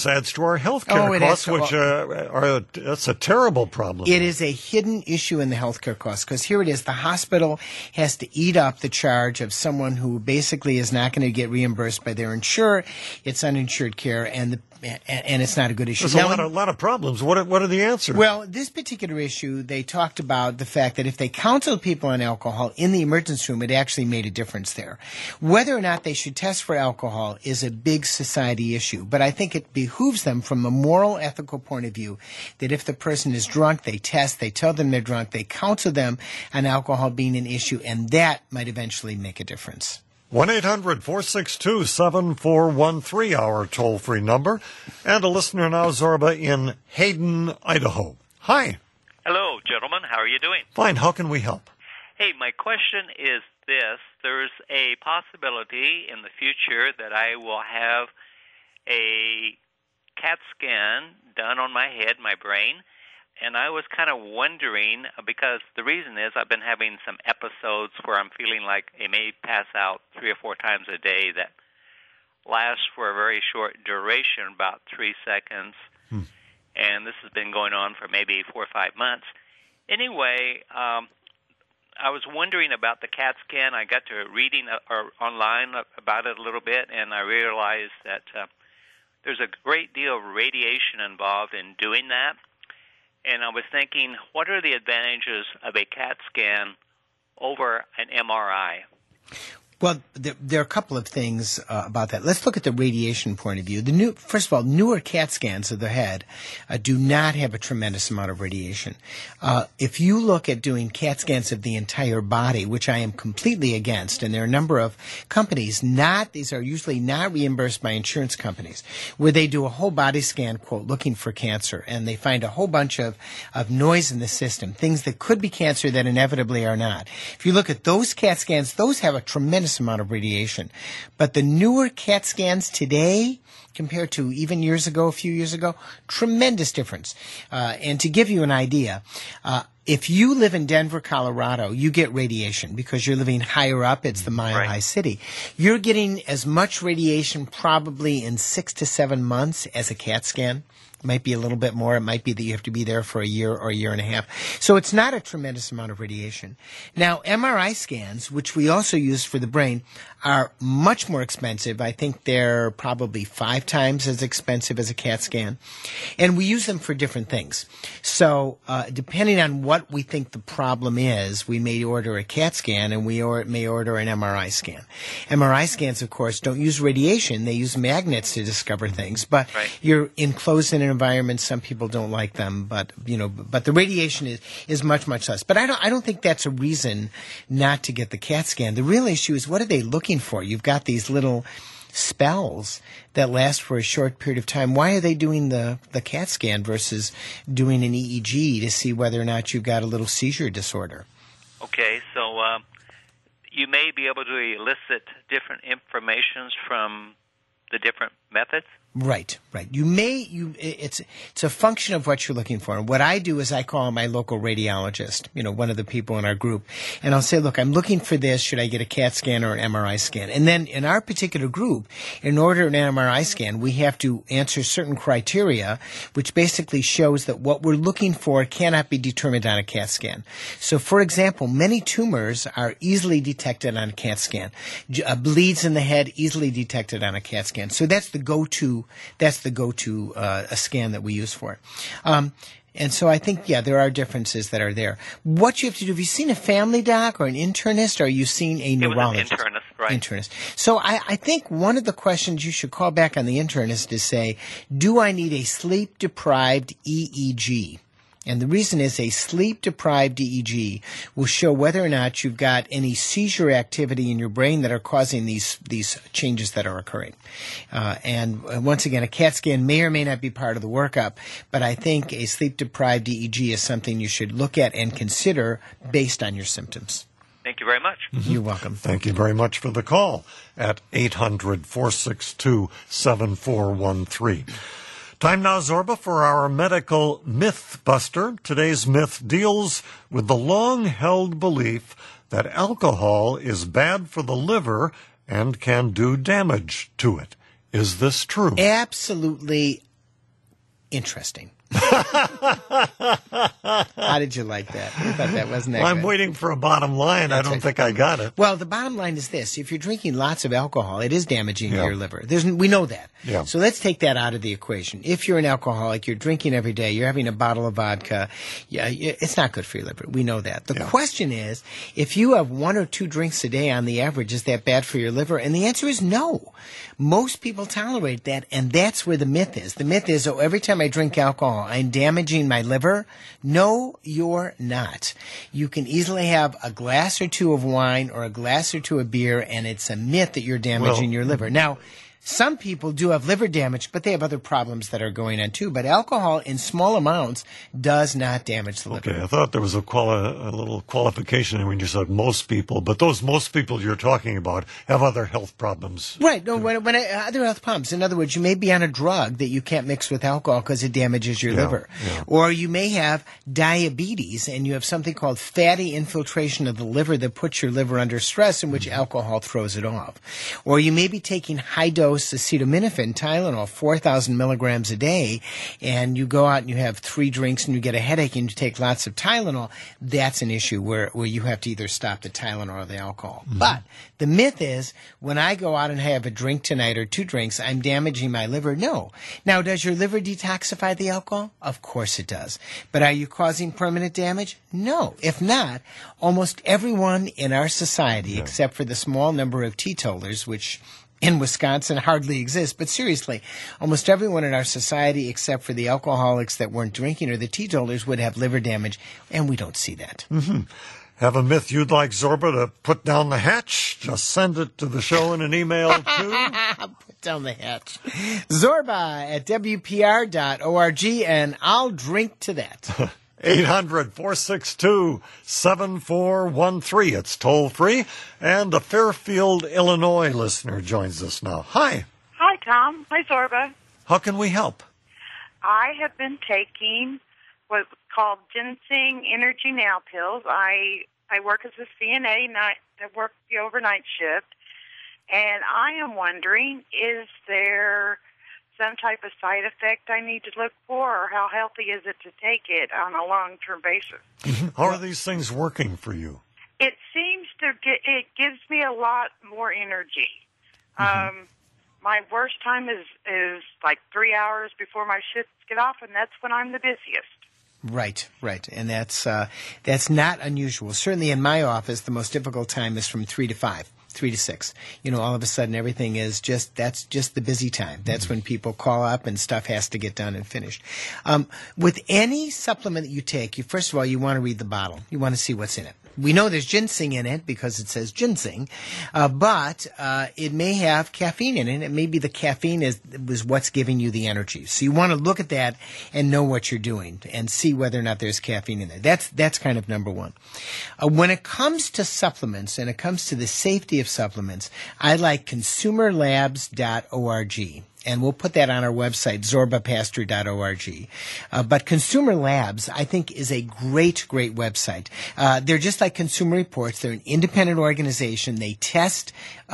health care costs, which that's a terrible problem. It is a hidden issue in the health care costs, because here it is. The hospital has to eat up the charge of someone who basically is not going to get reimbursed by their insurer. It's uninsured care, and it's not a good issue. There's a lot of problems. What are the answers? Well, this particular issue, they talked about the fact that if they counseled people on alcohol in the emergency room, it actually made a difference there. Whether or not they should test for alcohol is a big society issue, but I think it behooves them from a moral, ethical point of view that if the person is drunk, they test, they tell them they're drunk, they counsel them on alcohol being an issue, and that might eventually make a difference. 1-800-462-7413, our toll-free number. And a listener now, Zorba, in Hayden, Idaho. Hi. Hello, gentlemen. How are you doing? Fine. How can we help? Hey, my question is this. There's a possibility in the future that I will have a CAT scan done on my head, my brain, And I was kind of wondering, because the reason is I've been having some episodes where I'm feeling like I may pass out 3 or 4 times a day that last for a very short duration, about 3 seconds. And this has been going on for maybe 4 or 5 months. Anyway, I was wondering about the CAT scan. I got to reading online about it a little bit, and I realized that there's a great deal of radiation involved in doing that. And I was thinking, what are the advantages of a CAT scan over an MRI? Well, there are a couple of things about that. Let's look at the radiation point of view. First of all, newer CAT scans of the head do not have a tremendous amount of radiation. If you look at doing CAT scans of the entire body, which I am completely against, and there are a number of companies, these are usually not reimbursed by insurance companies, where they do a whole body scan, quote, looking for cancer, and they find a whole bunch of noise in the system, things that could be cancer that inevitably are not. If you look at those CAT scans, those have a tremendous amount of radiation. But the newer CAT scans today, compared to even a few years ago, tremendous difference. And to give you an idea, if you live in Denver, Colorado, you get radiation because you're living higher up. It's the Mile High City. You're getting as much radiation probably in 6 to 7 months as a CAT scan. It might be a little bit more. It might be that you have to be there for a year or a year and a half. So it's not a tremendous amount of radiation. Now, MRI scans, which we also use for the brain, are much more expensive. I think they're probably 5 times as expensive as a CAT scan. And we use them for different things. So depending on what we think the problem is, we may order a CAT scan and we may order an MRI scan. MRI scans, of course, don't use radiation. They use magnets to discover things. But you're enclosed in an environment. Some people don't like them. But the radiation is much, much less. But I don't think that's a reason not to get the CAT scan. The real issue is, what are they looking for? You've got these little spells that last for a short period of time. Why are they doing the CAT scan versus doing an EEG to see whether or not you've got a little seizure disorder? Okay, so you may be able to elicit different informations from the different methods? Right. It's a function of what you're looking for. And what I do is I call my local radiologist, one of the people in our group, and I'll say, look, I'm looking for this. Should I get a CAT scan or an MRI scan? And then in our particular group, in order an MRI scan, we have to answer certain criteria, which basically shows that what we're looking for cannot be determined on a CAT scan. So, for example, many tumors are easily detected on a CAT scan. Bleeds in the head, easily detected on a CAT scan. So that's the go-to a scan that we use for it. And so I think, there are differences that are there. What you have to do, have you seen a family doc or an internist, or are you seeing a neurologist? It was an internist, right. Internist. So I think one of the questions you should call back on the internist is say, do I need a sleep-deprived EEG? And the reason is a sleep-deprived EEG will show whether or not you've got any seizure activity in your brain that are causing these changes that are occurring. And once again, a CAT scan may or may not be part of the workup, but I think a sleep-deprived EEG is something you should look at and consider based on your symptoms. Thank you very much. Mm-hmm. You're welcome. Thank you very much for the call at 800-462-7413. Time now, Zorba, for our medical myth buster. Today's myth deals with the long-held belief that alcohol is bad for the liver and can do damage to it. Is this true? Absolutely interesting. How did you like that? I thought that wasn't that I'm good. waiting for a bottom line. I don't think I got it. Well, the bottom line is this. If you're drinking lots of alcohol, it is damaging your liver. We know that. Yeah. So let's take that out of the equation. If you're an alcoholic, you're drinking every day, you're having a bottle of vodka, it's not good for your liver. We know that. The question is, if you have 1 or 2 drinks a day on the average, is that bad for your liver? And the answer is no. Most people tolerate that, and that's where the myth is. The myth is, every time I drink alcohol, I'm damaging my liver. No, you're not. You can easily have a glass or 2 of wine or a glass or 2 of beer, and it's a myth that you're damaging your liver. Now, some people do have liver damage, but they have other problems that are going on too. But alcohol in small amounts does not damage the liver. Okay, I thought there was a little qualification when you said most people, but those most people you're talking about have other health problems. Right. No, when other health problems. In other words, you may be on a drug that you can't mix with alcohol because it damages your liver. Yeah. Or you may have diabetes and you have something called fatty infiltration of the liver that puts your liver under stress, in which alcohol throws it off. Or you may be taking high-dose acetaminophen, Tylenol, 4,000 milligrams a day, and you go out and you have 3 drinks and you get a headache and you take lots of Tylenol. That's an issue where you have to either stop the Tylenol or the alcohol. Mm-hmm. But the myth is, when I go out and have a drink tonight or 2 drinks, I'm damaging my liver. No. Now, does your liver detoxify the alcohol? Of course it does. But are you causing permanent damage? No. If not, almost everyone in our society, except for the small number of teetotalers, which in Wisconsin hardly exists, but seriously, almost everyone in our society, except for the alcoholics that weren't drinking or the teetotalers, would have liver damage, and we don't see that. Mm-hmm. Have a myth you'd like Zorba to put down the hatch? Just send it to the show in an email, too. Put down the hatch. Zorba at WPR.org, and I'll drink to that. 800-462-7413. It's toll free. And a Fairfield, Illinois listener joins us now. Hi. Hi, Tom. Hi, Zorba. How can we help? I have been taking what's called ginseng energy now pills. I work as a CNA. I work the overnight shift. And I am wondering, is there some type of side effect I need to look for, or how healthy is it to take it on a long-term basis? How are these things working for you? It seems it gives me a lot more energy. Mm-hmm. My worst time is like 3 hours before my shifts get off, and that's when I'm the busiest. Right. And that's not unusual. Certainly in my office, the most difficult time is from 3 to 5. 3 to 6. All of a sudden everything is that's just the busy time. That's when people call up and stuff has to get done and finished. With any supplement that you take, first of all, you want to read the bottle. You want to see what's in it. We know there's ginseng in it because it says ginseng, but it may have caffeine in it. It may be the caffeine was what's giving you the energy. So you want to look at that and know what you're doing and see whether or not there's caffeine in there. That's kind of number one. When it comes to supplements and it comes to the safety of supplements, I like consumerlabs.org. And we'll put that on our website, zorbapastor.org. But Consumer Labs, I think, is a great website. They're just like Consumer Reports. They're an independent organization. They test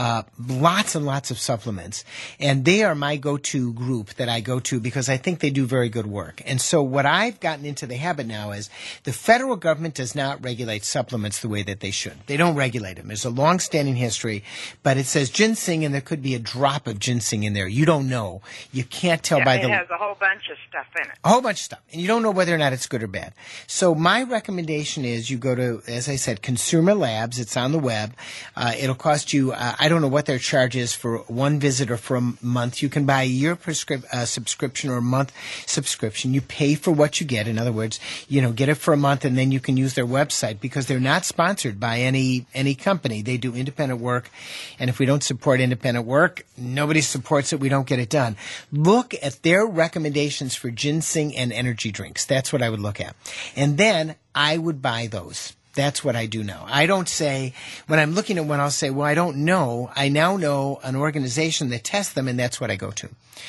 lots and lots of supplements. And they are my go-to group that I go to because I think they do very good work. And so what I've gotten into the habit now is the federal government does not regulate supplements the way that they should. They don't regulate them. There's a long-standing history, but it says ginseng, and there could be a drop of ginseng in there. You don't know. You can't tell by the... It has a whole bunch of stuff in it. A whole bunch of stuff. And you don't know whether or not it's good or bad. So my recommendation is you go to, as I said, Consumer Labs. It's on the web. It'll cost you, I don't know what their charge is for one visit or for a month. You can buy a year subscription or a month subscription. You pay for what you get. In other words, get it for a month and then you can use their website because they're not sponsored by any company. They do independent work. And if we don't support independent work, nobody supports it. We don't get it done. Look at their recommendations for ginseng and energy drinks. That's what I would look at. And then I would buy those. That's what I do now. I don't say, when I'm looking at one, I'll say, well, I don't know. I now know an organization that tests them, and that's what I go to.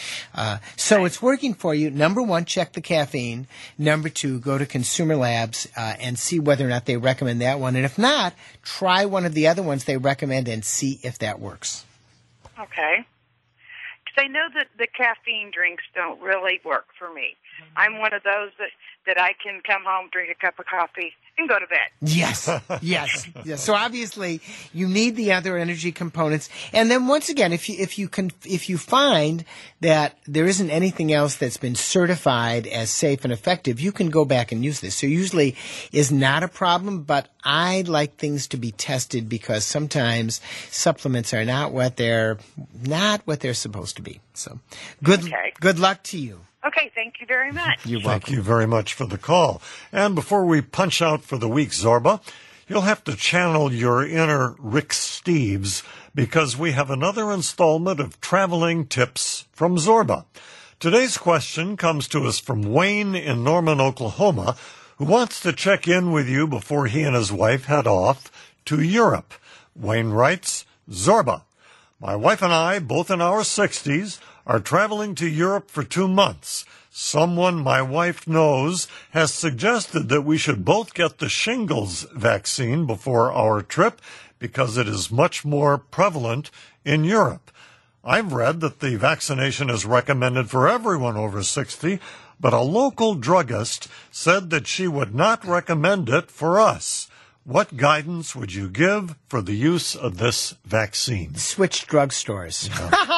So it's working for you. Number one, check the caffeine. Number two, go to Consumer Labs and see whether or not they recommend that one. And if not, try one of the other ones they recommend and see if that works. Okay. Because I know that the caffeine drinks don't really work for me. I'm one of those that I can come home, drink a cup of coffee, and go to bed. Yes. So obviously, you need the other energy components. And then once again, if you find that there isn't anything else that's been certified as safe and effective, you can go back and use this. So usually is not a problem, but I like things to be tested because sometimes supplements are not what they're supposed to be. So good luck to you. Okay, thank you very much. You're welcome. Thank you very much for the call. And before we punch out for the week, Zorba, you'll have to channel your inner Rick Steves because we have another installment of Traveling Tips from Zorba. Today's question comes to us from Wayne in Norman, Oklahoma, who wants to check in with you before he and his wife head off to Europe. Wayne writes, Zorba, my wife and I, both in our 60s, are traveling to Europe for 2 months. Someone my wife knows has suggested that we should both get the shingles vaccine before our trip because it is much more prevalent in Europe. I've read that the vaccination is recommended for everyone over 60, but a local druggist said that she would not recommend it for us. What guidance would you give for the use of this vaccine? Switch drugstores.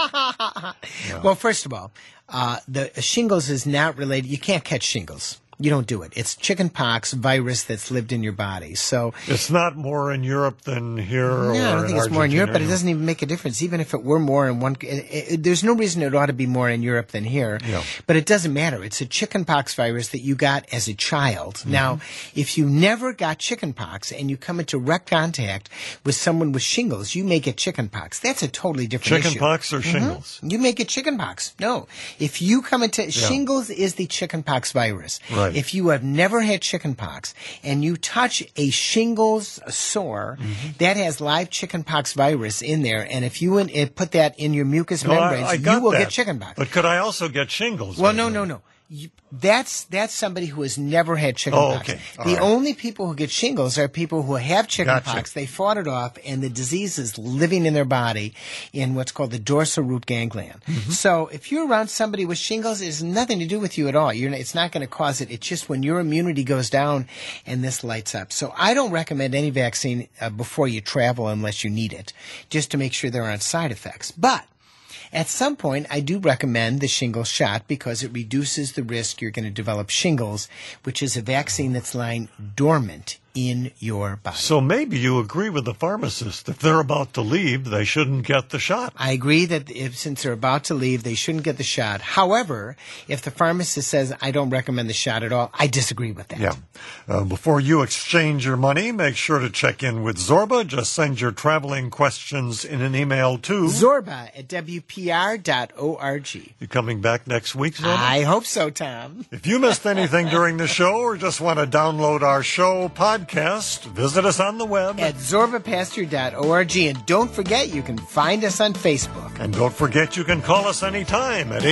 Yeah. Well, first of all, the shingles is not related. You can't catch shingles. You don't do it. It's chickenpox virus that's lived in your body. So it's not more in Europe than here. No, I don't think it's more in Europe, but it doesn't even make a difference. Even if it were more in one, there's no reason it ought to be more in Europe than here. Yeah. But it doesn't matter. It's a chickenpox virus that you got as a child. Mm-hmm. Now, if you never got chickenpox and you come into direct contact with someone with shingles, you may get chickenpox. That's a totally different issue. Chickenpox or shingles? You may get chickenpox. No. If you come into shingles is the chickenpox virus. Right. If you have never had chickenpox and you touch a shingles sore, that has live chickenpox virus in there, and if you put that in your mucus membranes, you will get chickenpox. But could I also get shingles? Well, no. That's somebody who has never had chickenpox. Oh, okay. The only people who get shingles are people who have chickenpox. Gotcha. They fought it off, and the disease is living in their body in what's called the dorsal root ganglion. Mm-hmm. So if you're around somebody with shingles, it has nothing to do with you at all. It's not going to cause it. It's just when your immunity goes down and this lights up. So I don't recommend any vaccine before you travel unless you need it, just to make sure there aren't side effects. But at some point, I do recommend the shingles shot because it reduces the risk you're going to develop shingles, which is a vaccine that's lying dormant in your body. So maybe you agree with the pharmacist. If they're about to leave, they shouldn't get the shot. I agree that since they're about to leave, they shouldn't get the shot. However, if the pharmacist says, I don't recommend the shot at all, I disagree with that. Yeah. Before you exchange your money, make sure to check in with Zorba. Just send your traveling questions in an email to zorba@wpr.org. You coming back next week, Zorba? I hope so, Tom. If you missed anything during the show or just want to download our show podcast, visit us on the web at zorbapastor.org. And don't forget, you can find us on Facebook. And don't forget, you can call us anytime at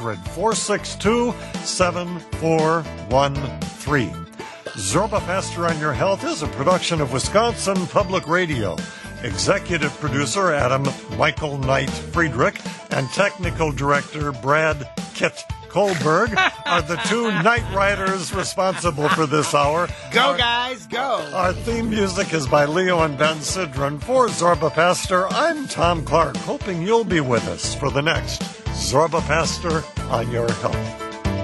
800-462-7413. Zorba Pastor on Your Health is a production of Wisconsin Public Radio. Executive producer Adam Michael Knight Friedrich and technical director Brad Kit Kohlberg are the two night riders responsible for this hour. Go, guys, go! Our theme music is by Leo and Ben Sidran. For Zorba Pastor, I'm Tom Clark, hoping you'll be with us for the next Zorba Pastor on Your Health.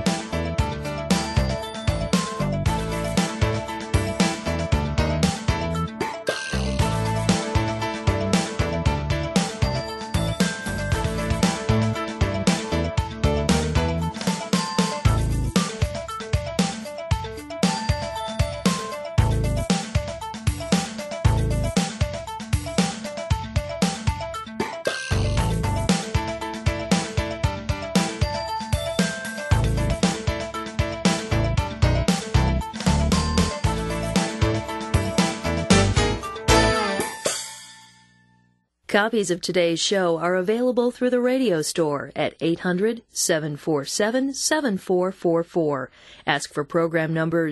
Copies of today's show are available through the radio store at 800-747-7444. Ask for program number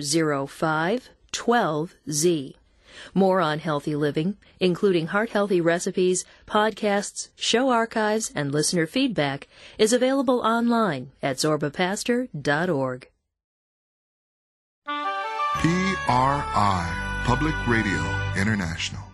0512Z. More on healthy living, including heart-healthy recipes, podcasts, show archives, and listener feedback, is available online at zorbapastor.org. PRI, Public Radio International.